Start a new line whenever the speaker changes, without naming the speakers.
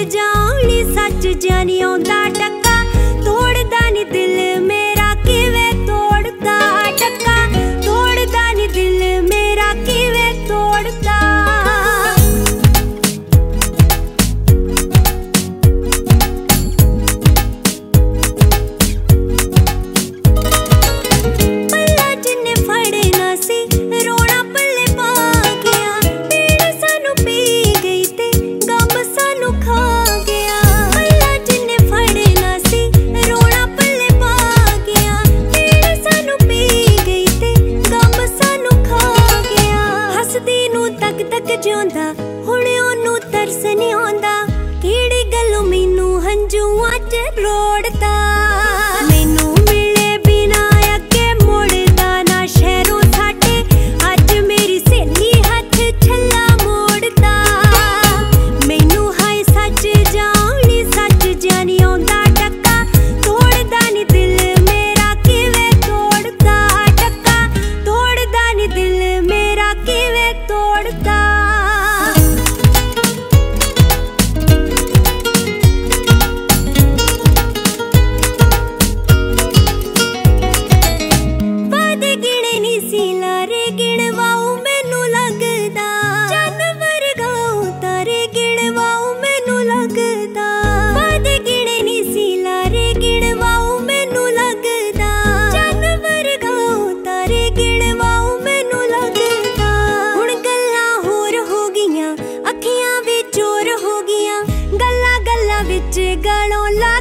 जाऊं सच जानी आउंदा टक्का तोड़दा नी दिल मेरा किवें तोड़दा टक्का तोड़दा नी दिल मेरा किवें तोड़दा। ਜਿਉਂਦਾ ਹੁਣ ਉਹਨੂੰ ਤਰਸ ਨਹੀਂ ਆਉਂਦਾ ਕਿਹੜੀ ਗੱਲੋਂ ਮੈਨੂੰ ਹੰਝੂਆਂ 'ਚ ਰੋੜਦਾ ਮੈਨੂੰ ਮਿਲੇ ਬਿਨਾ ਅੱਗੇ ਮੁੜਦਾ ਨਾ ਸ਼ਹਿਰੋਂ ਸਾਡੇ ਅੱਜ ਮੇਰੀ ਸਹੇਲੀ ਹੱਥ ਛੱਲਾ ਮੋੜਦਾ ਮੈਨੂੰ ਹਾਏ ਸੱਚ ਜਾਣੀ ਸੱਚ ਜਾਣੀ ਆਉਂਦਾ ਟੱਕਾ ਤੋੜਦਾ ਨੀ ਦਿਲ ਮੇਰਾ ਕਿਵੇਂ ਤੋੜਦਾ ਟੱਕਾ ਤੋੜਦਾ ਨੀ ਦਿਲ ਮੇਰਾ ਕਿਵੇਂ ਤੋੜਦਾ। गलों ला